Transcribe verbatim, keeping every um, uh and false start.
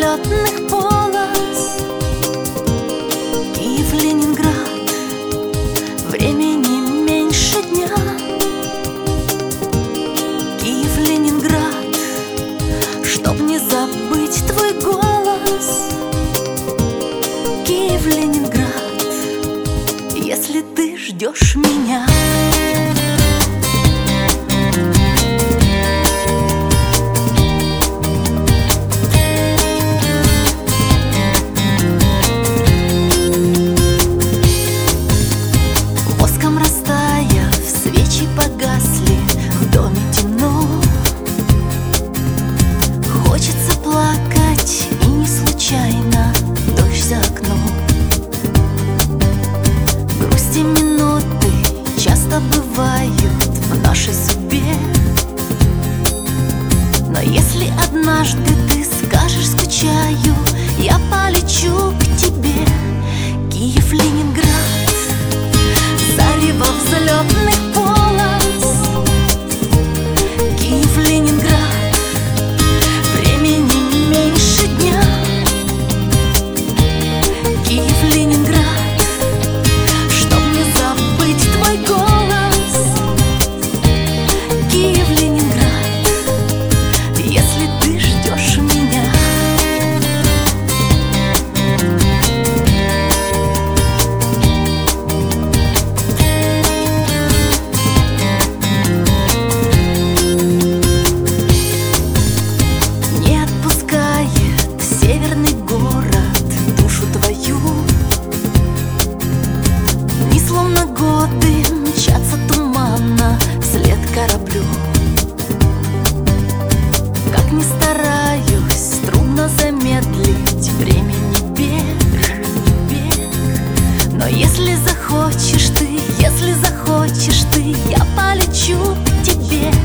взлетных полос. Киев, Ленинград, времени меньше дня. Киев, Ленинград, чтоб не забыть твой голос. Киев, Ленинград, если ты ждешь меня. Хочется плакать, и не случайно дождь за окном. Грусти минуты часто бывают в нашей судьбе. Но если однажды ты скажешь «скучаю», я полечу к тебе. Киев, Ленинград, зарево взлетных полос. Киев, Ленинград, словно годы мчатся туманно вслед кораблю. Как ни стараюсь, трудно замедлить времени бег, времени бег. Но если захочешь ты, если захочешь ты, я полечу к тебе.